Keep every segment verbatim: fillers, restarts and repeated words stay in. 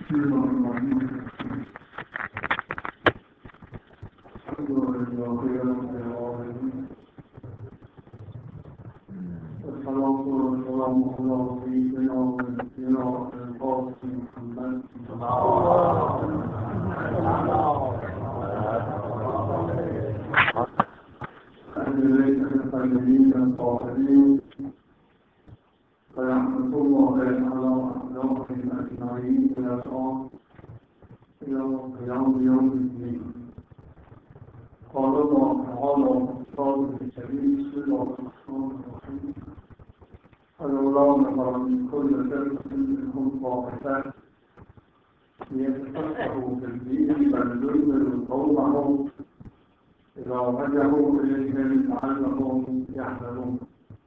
يتفقهوا في الدين فلينذروا قومهم إذا رجعوا إليهم لعلهم يحذرون.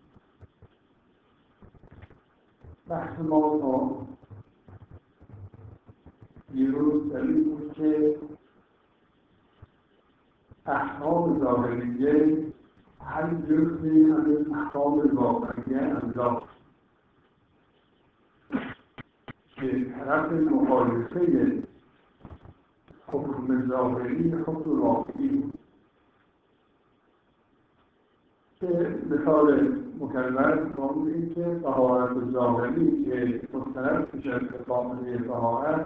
بحث موضوع دیروز دلیل بود که احکام ظاهریه هر جزئی از این احکام واقعیه انداخت که طرف مخالفه حکم ظاهری حکم واقعی بود. که مثال مکرر کنم این که طهارت ظاهری که مستند میشه به قاعده طهارت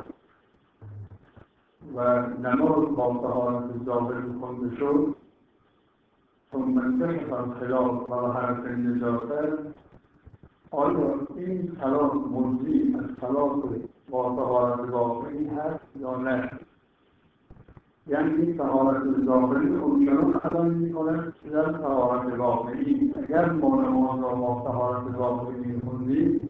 و نماز با طهارت ظاهری خونده شد ثم انکشف الخلاف و حرف نجاست، آیا این خلاف مجزی از خلاف با طهارت واقعی هست یا نه؟ یعنی طهارت ظاهری اونچنان عمل می‌کند که در طهارت واقعی اگر ما نماز را با طهارت واقعی می‌خوندیم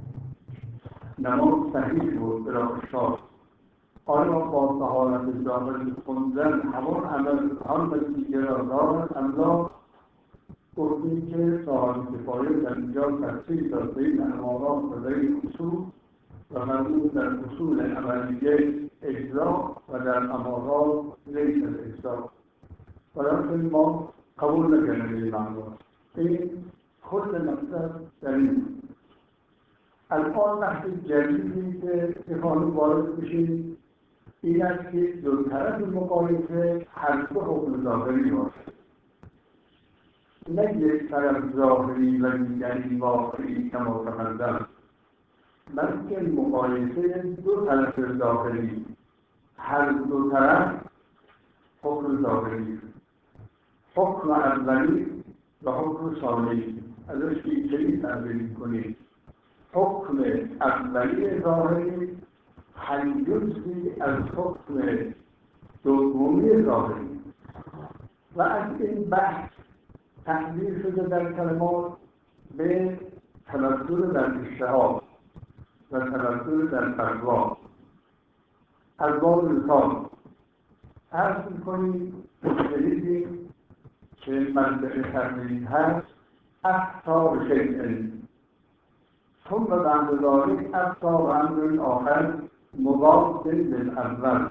نماز صحیح بود بلا اشکال. آیا با طهارت ظاهری خوندن همان عمل هم نتیجه را دارد ام لا؟ گفتیم که صاحب کفایه در اینجا تفصیل داد بین امارات و بین اصول و مربوط در اصول عملیه اجزا و در امارات لیس الاجزا، ولیکن ما قبول نکردیم این معنی. این خود مطلب در این الان بحث جدیدی که میخواهیم وارد بشیم این است که دو طرف مقایسه هر دو حکم ظاهری باشد، نه یک طرف ظاهری و دیگری واقعی کما تقدم، بلکه مقایسه دو طرف ظاهری، هر دو طرف حکم ظاهری، حکم اولی و حکم ثانی. ازش پیچیدگی تعبیر کنید. حکم اولی ظاهری هر جزئی از حکم دومی ظاهری و از این بحث تعبیر شده در کلمات به تبدل در اجتهاد و تبدل در فتوا. از باب مثال عرض می‌کنیم شنیدیم که منبع تقلید هست افتار شیء ثم بعد ذلك افتار امر آخر مضاد للاول،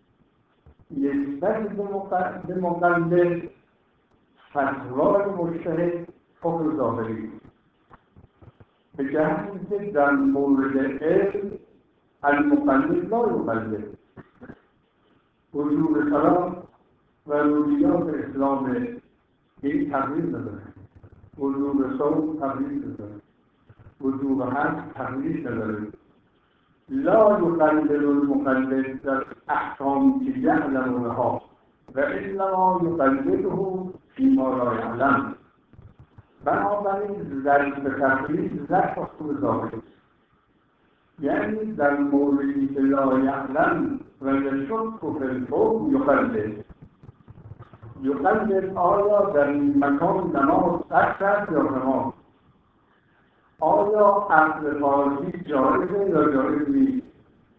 نسبت به مقلد فتوای مجتهد حکم ظاهری، به جهتی که در مورد علم المقلد لا یقلد. وجوب صلاة و روحیات اسلام این تغییر نداره، وجوب صوم تغییر نداره، وجوب حج تغییر نداره. لا یقلد المقلد در احکام که یعلمونها و انما یقلده فیما لا یعلم. بنابراین ضرب به تقلید ضرب حکم ظاهری، یعنی در موردی که لا یعلم و یشک فی الحکم یقلد. یقلد آیا در این مکان نماز اکثر یا نماز، آیا عقل فارسی جایزه یا جایز نیست.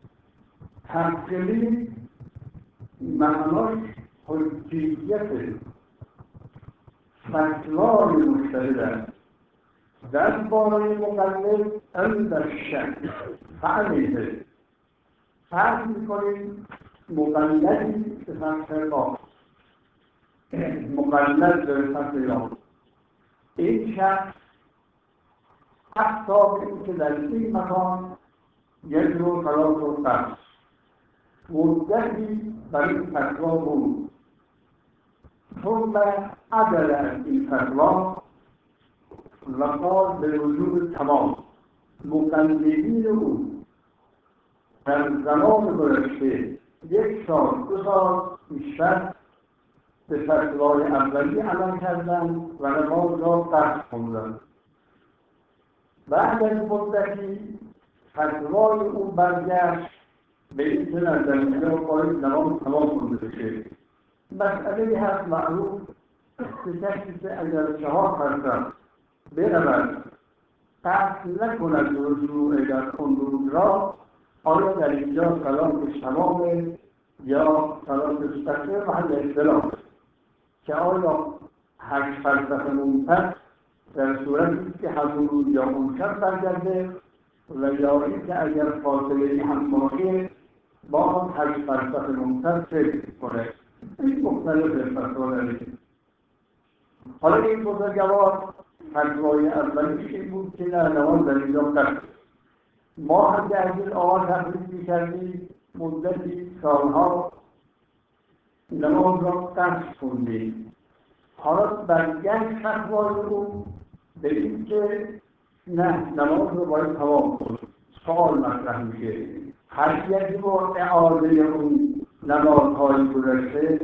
تقلید معناش حجیت فتوای مجتهد است در باره مقلد عند الشک فعلیه. فرض می‌کنیم مقلدی به فتح با مقلد به فتح یا این شخص حتی به این که در این مکان یک رو خلاص و قصد مدتی برای این فتوا بود. ثم عدل از این فتوا و قال به وجود تمام مقلدین او در زمان گذشته یک سال دو سال بیشتر به فتوای اولی عمل کردند و نماز را قصد خوندند. بعد از مدتی فتوای او برگشت به این که در اینجا باید نماز تمام خونده بشه. مسئله هست معروف که کسی که اگر چهار فرسخ برود قصد نکند رجوع در اون روز را، آیا در اینجا صلاتش تمامه یا صلاتش تقصیر؟ محل اختلاف که آیا هشت فرسخ منتظر در صورتی که همون روز یا اون شب برگرده و یا اینکه اگر فاصله هم باشه با هشت فرسخ منتظر فکر کنه. این مختلف فتوا داره. حالا این بزرگوار فتوای اولیش این بود که نه نماز در اینجا قصد. ما هم که از این آقا تقلید می‌کردیم مدتی سالها نماز را قصد خوندیم. حالا برگشت فتوای او به این که نه نماز رو باید تمام کنیم. سوال مطرح میشه هر یکی با اعاده اون نمازهای گذشته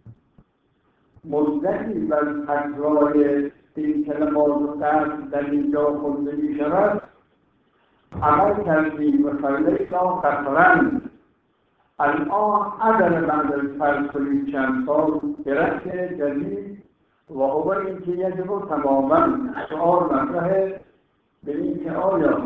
مدتی بر فتوای این که نماز رو قصد در اینجا خونده می شود عمل کردیم و فلیس را قصرن. الان عدل بعد از فرض کنیم چند سال درست جدید و هو این که یجب تماما سؤال مطرحه به این که آیا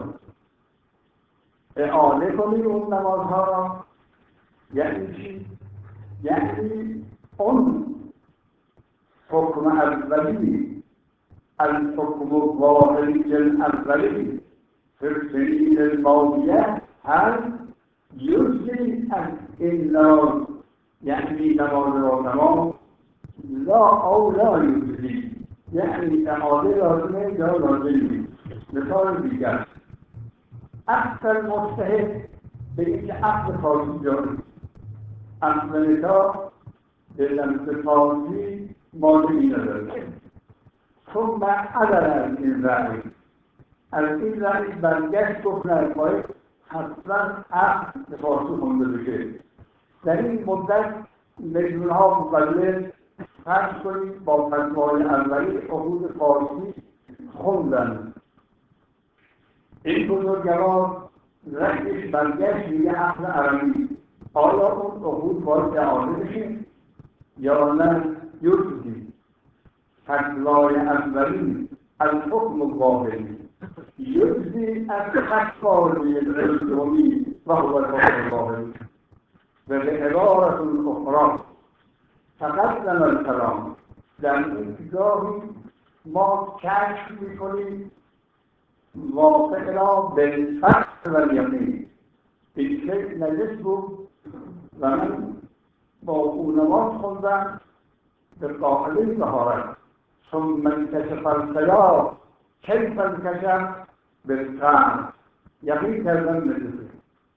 اعاده کنیم اون نمازها را یعنی چی؟ یعنی اون حکم اولی الحکم الظاهری الاولی فی السنین الماضیه هل یجزی از این نماز یعنی نماز را تمام لا او لا یجزی یعنی اعاده لازمه یا لازم نیست. مثال دیگر اصل مجتهد به اینکه عقل فارسی جاری اصل نکاح به لمس فارسی ماضی نداره. ثم عدل از این رأی از این رأی برگشت گفت نه باید حتما عقل به فارسی خونده بشه. در این مدت میلیون‌ها مقلد فرض کنید با فتوای اولی عهود فارسی خوندن. این بزرگوار رأیش برگشت میگه عقل عربی. آیا اون عهود باید اعاده بشه یا نه یجزی؟ فتوای اولی الحکم الظاهری یجزی از فتوای دومی و هو الحکم الظاهری و به عبارت اخرى تقدم الکلام. در این گاهی ما کشف میکنیم واقع را بالفقه و الیقین. این شیء نجس بود و من با او نماز خوندم به قاعده طهارت. ثم انکشف الخلاف کیف انکشف بالقطع یقین کردن نجسه.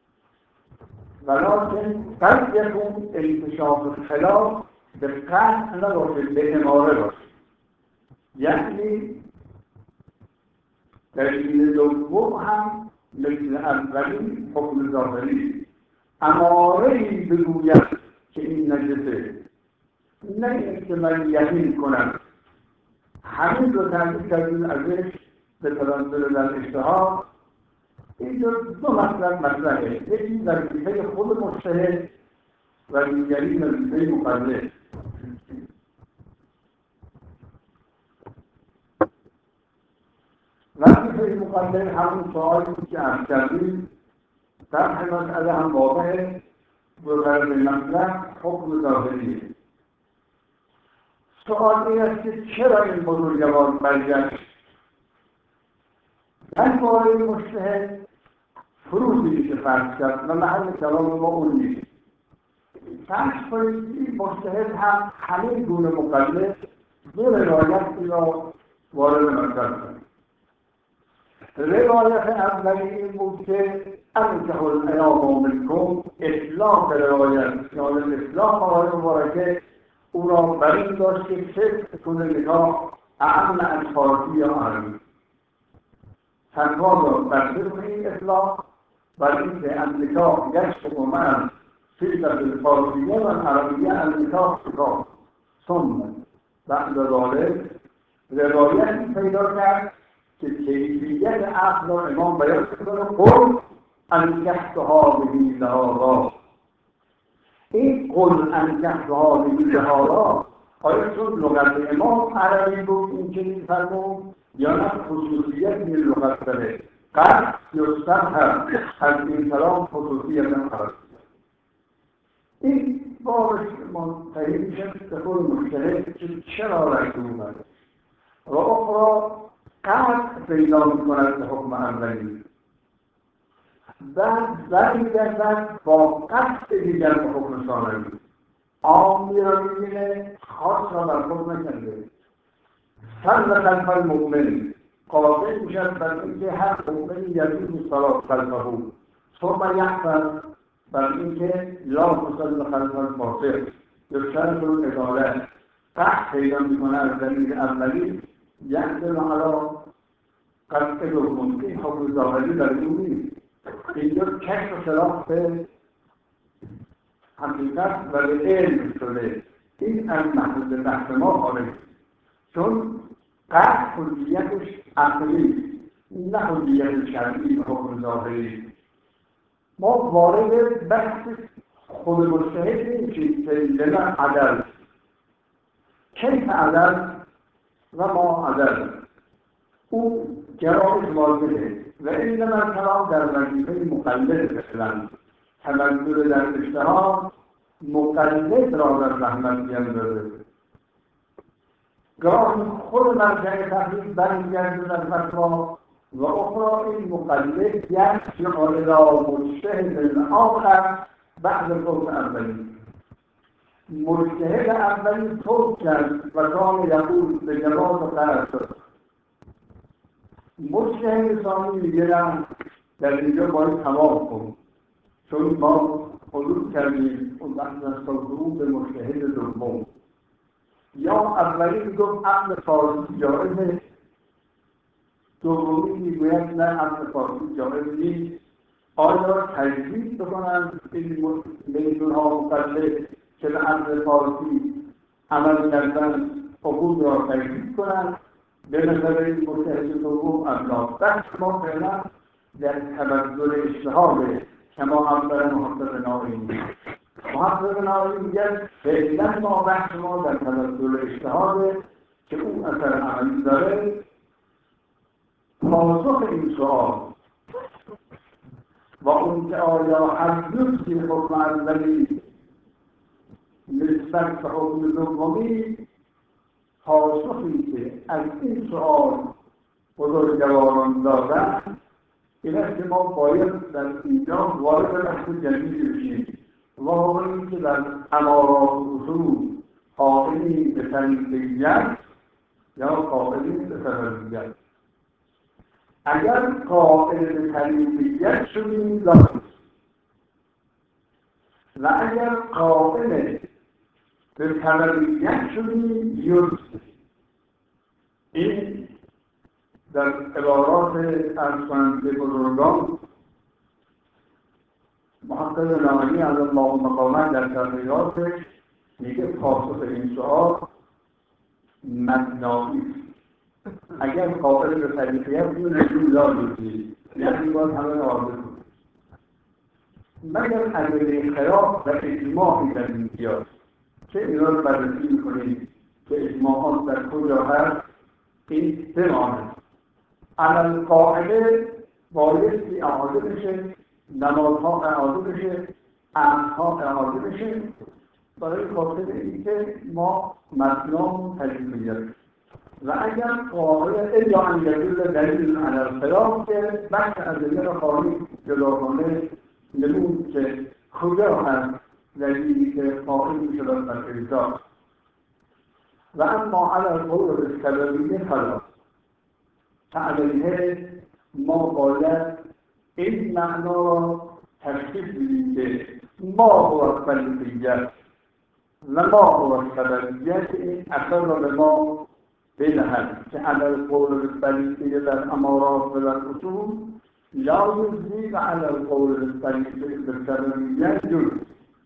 ولكن قد يكون انکشاف الخلاف بالقطع نباشه به اماره باشه. یعنی دلیل دوم هم مثل اولی حکم ظاهری اماره‌ای بگوید که این نجسه، نه اینکه من یقین کنم. همین رو تحقیق کردیم ازش به تناسل در اجتهاد. اینجا دو مطلب مطرحه، یکی وظیفه خود مجتهد و دیگری وظیفه مقلد. وظیفه مقلد همون سوالی که عرض کردیم طرح مسئله هم واضحه. بغرض مطلب حکم ظاهریه. سوال این است که چرا این بزرگوار برگشت؟ در باره مجتهد فروضی میشه فرض کرد و محل کلام ما اون نیست. فرض کنید این مجتهد هم همه گونه مقلد دو روایتی را وارد مطلب کرد. روایت اولی این بود که انکه الایام منکم اطلاق روایت یعنی اطلاق آقای مبارکه او را بر این داشت که فکر کنه نکاح اعم از فارسی یا عربی تنها را بسته کنه این اطلاق بر این که النکاح یشتق من صیغة الفارسیه و العربیه النکاح نکاح ثم بعد ذلك روایتی پیدا کرد که کیفیت عقل را امام بیان کنه قل انکحتها بهی لهذا این قل انکحتها بهی لهذا آیا چون لغت امام عربی بود این که می‌فرمود یا نه خصوصیت این لغت داره قد یستظهر از این کلام خصوصیت عربی این بارش منتهی میشه به خود مشکله که چرا رشته اومده و اخرى قد پیدا میکند به حکم اولی بعد برمیگردد با قصد دیگر به حکم ثانوی عامی را میبینه خاص را بر خود نکرده صلى خلف المؤمن قاطع میشد بر اینکه هر مؤمنی یزید صلات خلفه ثم یحفظ بر اینکه لا تصلی خلف الفاسق یشترط العدالة قصد پیدا میکنه از دلیل اولی یحصل علی قصد دوم که حکم ظاهری در اون نیست اینجا کشف خلاف به حقیقت و به علم شده این از محدود بحث ما خارج چون قصد خودیتش عقلی نه خودیت شرعی و حکم ظاهری ما وارد بحث خود مجتهد نمیشیم که لما عدل کیف عدل و ما عدل او جوابش واضحه و این لما کلام در وظیفه مقلد مثلا تمدل در اجتهاد مقلد را در رحمت بیندازه گاهی خود مرجع تحقیق برمیگردد از فتوا و اخرى این مقلد یرجع الی مجتهد آخر بعد القول اولی مجتهد اولی توب کرد و کان یقول به جواز قرار شد مجتهد ثانی میگه در اینجا باید تمام کن چون ما حدود کردیم اون وقت از صدور به مجتهد دوم یا اولی میگفت عقل فارسی جایزه دومی میگوید نه عقل فارسی جایز نیست آیا تجدید بکنن این میلیون ها مقلد که به عقل فارسی عمل کردن حقوق را تجدید کنن به نظر این مجتهد دوم ابلاغ بحث ما فعلا در تبدل اجتهاده که ما اول محقق نائی محقق نائی میگه فعلا ما بحث ما در تبدل اجتهاده که اون اثر عملی داره پاسخ این سؤال و اون که آیا حدیث که حکم اولی نسبت به حکم دومی پاسخی که از این سؤال بزرگواران دادن این است که ما باید در اینجا وارد بحث جدیدی بشیم و این که در امارات و اصول قائلی به طریقیت یا قائلی به سببیت اگر قائل به طریقیت شدیم لازم و اگر قائل به سببیت شدیم یوز این در عبارات ارسنده بزرگان محقق نائی از الله مقامت در تحقیقاتش میگه پاسخ این سؤال مبنایی اگر قابل به طریقیت این نشون لازم یعنی باید همه آرده کنید مگر ادله خلاف و اجماعی در این بیاد که اینا رو بررسی میکنید که اجماعات در کجا هست این بماند علل قاعده بایستی اعاده بشه نمازها اعاده بشه عمدها اعاده بشه برای خاطر اینکه ما متنام تجربیت و اگر قاعده یا انگلیل دلیل علل خلاف که بحث ادله را خواهی جداگانه نمود که کجا هست دلیلی که قائل می‌شود بر ارجاع و اما على القول السببیه خلاف علیه ما باید این معنا را تشخیص بدیم که ما هو سلیقیت و ما هو سببیت این اثر را به ما بدهد که علی قول سلیقیه در امارات و در اصول لا یجزی و علی قول سلیقیه در سببیت یجزی.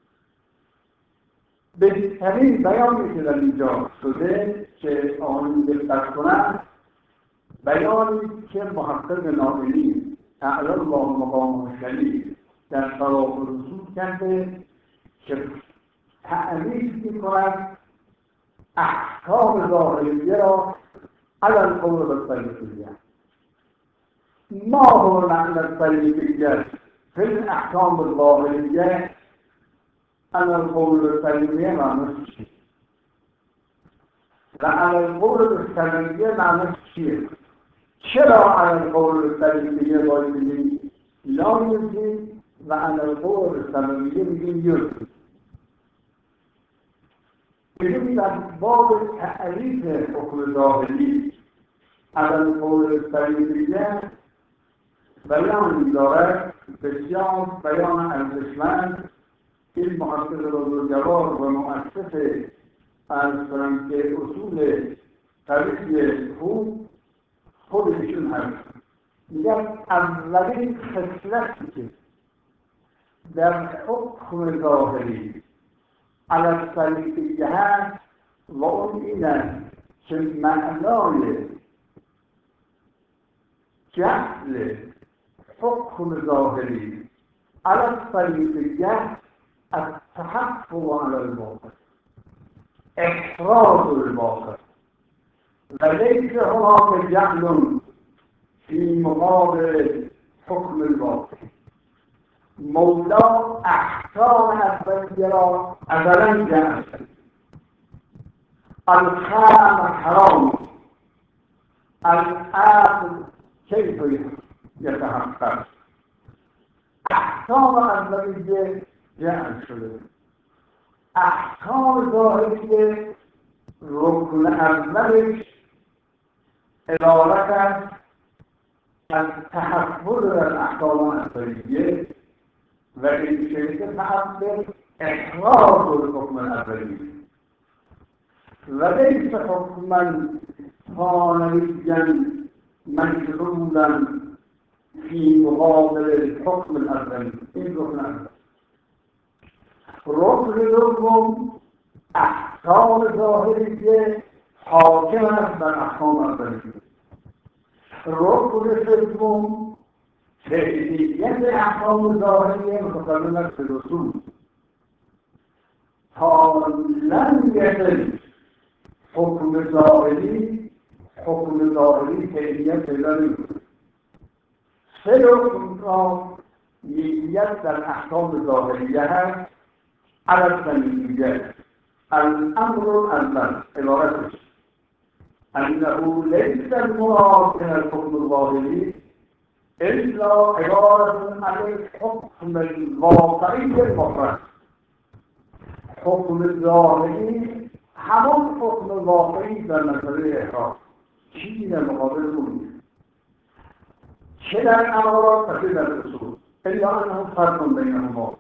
بهترین بیانی که در اینجا شده که آنی دقت کنند بیانی که محقق ناظمی تعالی الله مقامه شریف در شرایط رسول کرده که تعریف می‌کند احکام ظاهریه را علی القول السلیقیه. ما هو معنی السلیقیه فی الاحکام الظاهریه علی القول السلیقیه معنیش چیه و علی القول السلیقیه معنیش چیه؟ چرا علی القول السلیقیه باید بگیم لا یجزی و علی القول السلیقیه بگیم یجزی؟ بگیم در باب تعریف حکم ظاهری علی القول السلیقیه بیان دارد بسیار بیان ارزشمند. این محقق بزرگوار و مؤسس از فرانسه اصول طریق خوب خودشون هست. میگن اولین خصلتی که در حکم ظاهری علی السلیقیه هست و اون اینه که معنای جعل حکم ظاهری علی السلیقیه التحفظ على الواقع احراز الواقع وليس هناك جعل في مقابل حكم الواقع. مولا احکام اولیه را اولا جعل الخمر حرام العقل کیف یتحقق. احکام اولیه جعل شده. احکام ظاهریه رکن اولش عبارت است از تحول در احکام اولیه و این شکل تحول احراز الحکم الاولیه و لیس حکما ثانویا مشروعا فی مقابل الحکم الاولی. این رکن اول. رکن دوم احکام ظاهریه حاکم است بر احکام اولیه. رکن سوم کیفیت احکام ظاهریه متضمن است به رسول تا لم یصل حکم ظاهری حکم ظاهری کیفیت پیدا نمی‌کند. سه رکن را نیت در احکام ظاهریه هست. علی السلیقیه الامر الاول عبارتش انه لیس المراد من الحکم الظاهری الا عبارت عن الحکم الواقعی المفرد. حکم ظاهری همان حکم واقعی در مسئله احرام چیزی در مقابل اون چه در امارات و چه در اصول الا انه فرق بینهما.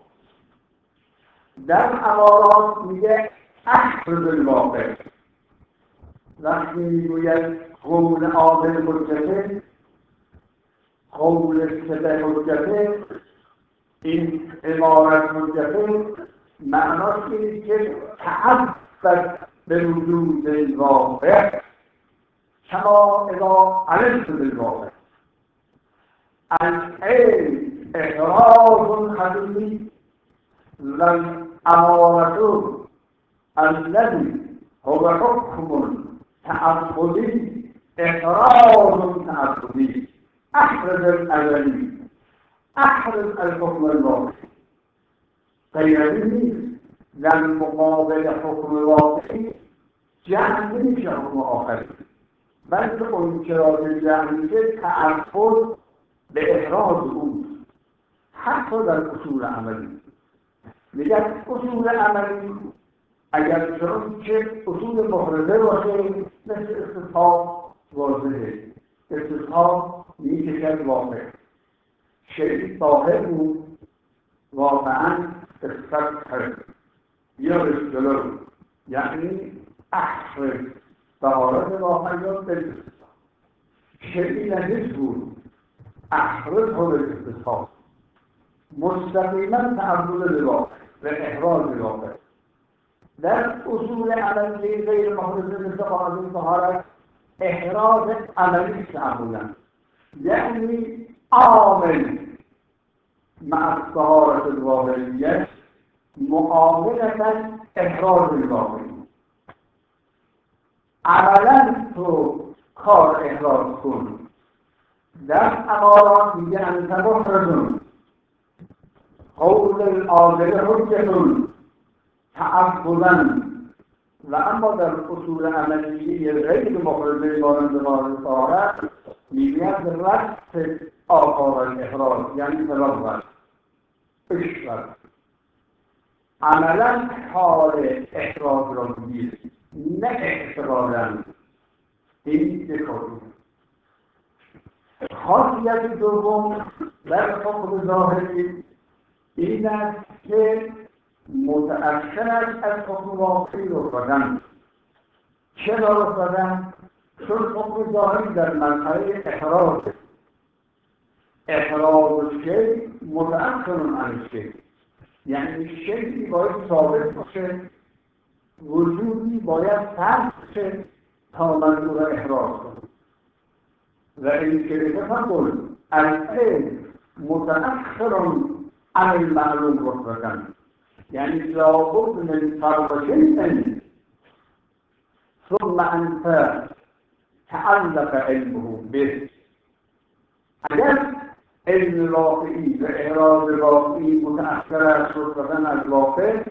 در امارات میگه احرز الواقع. وقتی میگوید قول عادل حجته قول سبه حجته این عبارت حجته معناش اینه که تعبد به وجود الواقع کما اذا علمت بالواقع. العلم احراز حقیقی و الامارة الذي هو حكم تعبدي احراز تعبدي. احرز الاولي احرز الحكم الواقعي. غیر نیست در مقابل حکم واقعی جهل نمیشه حکم آخری، بلکه اون چرا جهل میشه تعبد به احراز اون. حتی در اصول عملی میگن اصول عملی اگر چون که اصول محرزه باشه مثل استصحاب واضحه. استصحاب میکشد واقع. شیعی ظاهر بود واقعا قصت کرد یا رسجلو، یعنی اخر بهارت واقعیات بلد. شیعی نجس بود اخر طور اقتصاد مستقیما تعبد لواقع و احراز واقع. در اصول عملی غیر محرز مثل قاعده طهارت احراز عملی تعبدن، یعنی عامل مع الطهارة الواقعیه معاملتا احراز الواقعی. عملا تو کار احراز کن. در امارات میگه انت محرزون، قول العادل حجتون تعبدن. و اما در اصول عملی غیر محرزه مانند مانند طهارت میگوید رفع آثار الاحراز، یعنی تلوث اشرب عملا حال احراز را بگیر، نه اعتقادا. این دکاری خاصیت دوم در حکم ظاهری این است که متأثر است از حکم واقعی رفتن. چرا رفتن؟ چون حکم ظاهری در مرحله احراز احراز شیء متأثر عن شیء، یعنی شیئی باید ثابت باشه، وجودی باید فرض شه تا منظور احراز کنه. و این که تفضل العلم متأخر عن المعلوم رتبة، یعنی لابد من فرض شيء ثم انت تعلق علمه به. اگر علم واقعی و احراز واقعی متأخر است رتبة از واقع،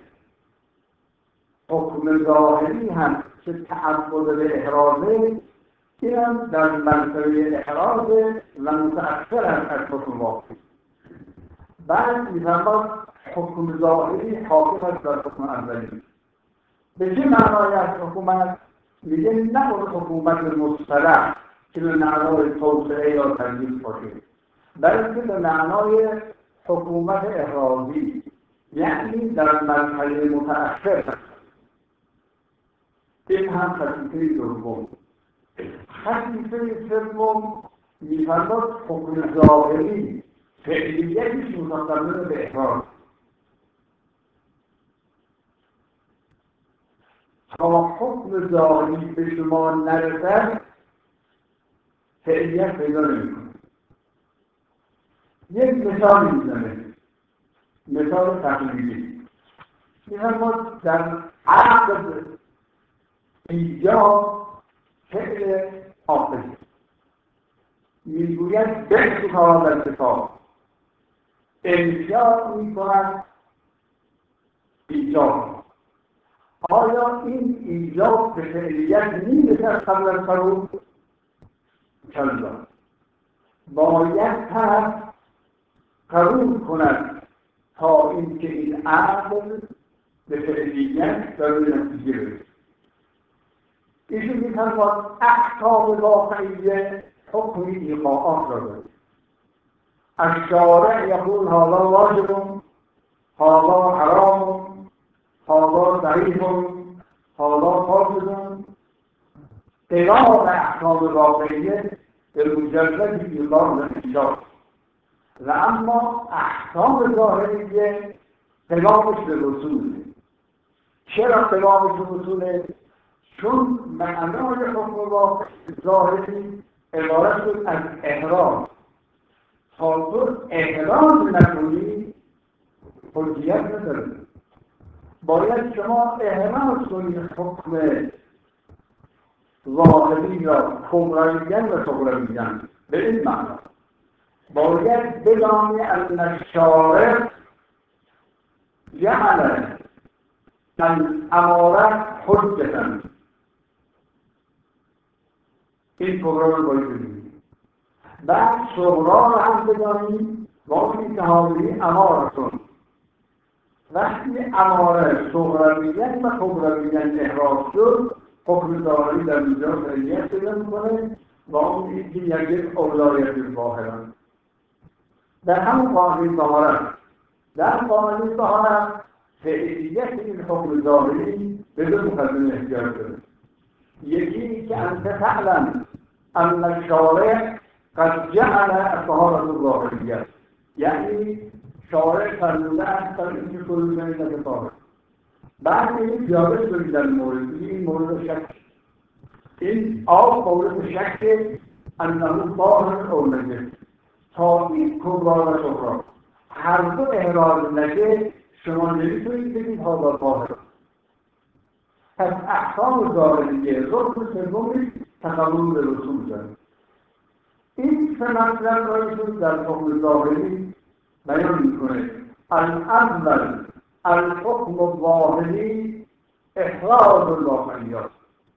حکم ظاهری هم که تعبد به احرازه این هم در مرتبه احراز و متأثر است از حکم واقعی. بعد می‌فرماید حکم ظاهری حاکم است در حکم اولی. به چه معنای است حکومت؟ میگه نه اون حکومت مصطلح که به معنای توسعه یا تنظیم باشه، بلکه به معنای حکومت احرازی، یعنی در مرحله متأخر. این هم خصیصه دوم. خصیصه سوم می‌فرماید حکم ظاهری فعلیتش متضمن به احراز. تا حکم ظاهری به شما نرسد فعلیت پیدا نمی‌کنه. یک مثال میزنه، مثال تقلیدی. می‌فرماید در عقد ایجاب فعل حافظ میگوید به کتاب الکتاب، انشاء میکند ایجاب. آیا این ایجاب به فعلیت میرسد قبل از فروغ؟ کلا، باید طرف قبول کند تا اینکه این عقد به فعلیت در نتیجه برسد. ایشون می‌فرماید احکام واقعیه حکم ایقاعات را دارد. الشارع یقول هذا واجب، هذا حرام، هذا ضعیف، هذا فاسد. قرار احکام واقعیه به مجرد ایقاع نتیجات، و اما احکام ظاهریه قرارش به رسول. چرا قرارش به رسوله؟ چون معنای حکم ظاهری عبارت شد از احراز. تا تو احراز نکنی حجیت نداره. باید شما احراز کنید حکم ظاهری را کبرایی‌گن و صغرایی‌گن. به این معنا باید بدانی ان الشارع جعل الامارة حجة. این پروگرام باید ببینید. بعد صغرا رو هم بدانید، وقتی که حاضری امارتون، وقتی اماره صغرویت و کبرویت احراز شد، حکم ظاهری در اینجا فعلیت پیدا می‌کنه و اون اینکه یک اولایت ظاهرن. در همون قانون ظاهرن در قانون ظاهرن فعلیت این حکم ظاهری به دو مقدمه احتیاج داره. یکی که انت تعلم ان الشارع قد جعل الطهارة الظاهریه، یعنی شارع فرموده است در اینکه کل زمینت طاهر. بعد این پیاده شدید در مورد این مورد شک، این آب مورد شک انه طاهر او نجس تا این کبرا و صغرا هر دو احراز نشه شما نمیتونید بگید هذا طاهر. پس احکام ظاهریه رکن سومی تقابل به رسول داره. این سه مطلب را ایشون در حکم ظاهری بیان میکنه. الاول الحکم الظاهری احراز الواقعیات،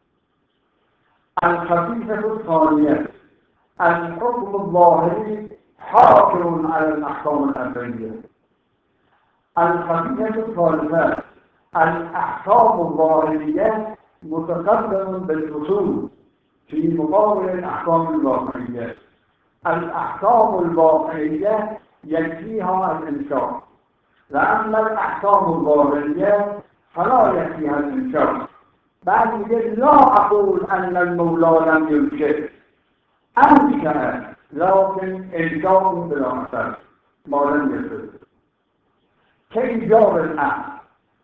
الخفیفة الثانیه الحکم الظاهری حاکم علی الاحکام الأربعیه، الخفیفة الثالثه الاحکام الظاهریه متقدم بالأصول في مقابل الاحکام الواقعیه. الاحکام الواقعیه یکفیها الانشاء و اما الاحکام الظاهریه فلا یکفیها الانشاء. بعد میگه لا اقول ان المولا لم ينشئ انشأ لكن انشاء بلا اثر ما لم يصل كإيجاب العقد.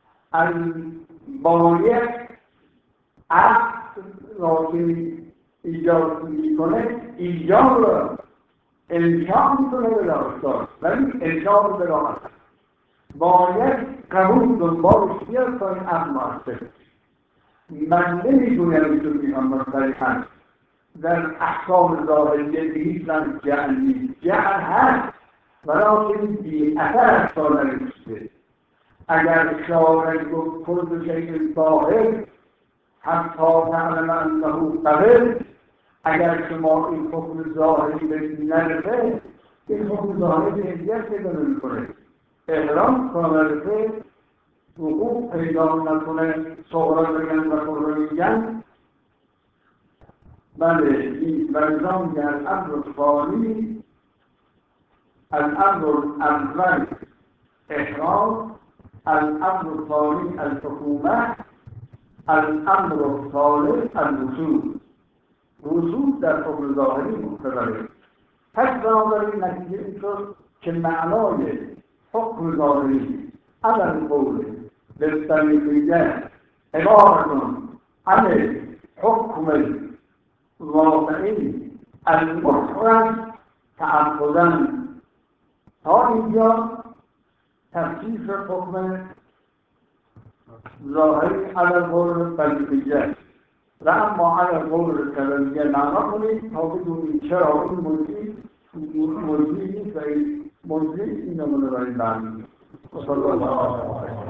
البانیه عقد را که ایجاد میکنه ایجاب را انشاء میکنه بلا اثر ولی انشاء بلا اثر. باید قبول دنبالش بیاد تا این عقد مؤثر. من نمیگویم ایشون میخوام صریحا در احکام ظاهریه به هیچ وجه جعل نیست، جعل هست ولکن بی اثر تا نرسیده. اگر شارع گفت کل شیء طاهر حتی تعلم انه قبل، اگر شما این حکم ظاهری به نرسه این حکم ظاهری به احتیاج پیدا نمی‌کنه. احرام کامرسه وقوع پیدا نکنه صغرا بگن و صغرا میگن. بله این ورزان میگن الامر الثانی الامر الاول احرام، الامر الثانی الحکومه، الامر الثالث الوصول. وصول در حکم ظاهری مقتضیه. پس بنابراین نتیجه این شد که معنای حکم ظاهری على القول بالطریقیه عبارة عن حکم واقعی المفرد تعبداً. تا اینجا تفسیر حکم ظاهری على القول بالطریقیه و اما على القول بالطریقیه معنا کنید تا بدونید چرا این موضوعی موضوعی نیست و این موضوعی این نمونه برای برمی. صلی الله علیه و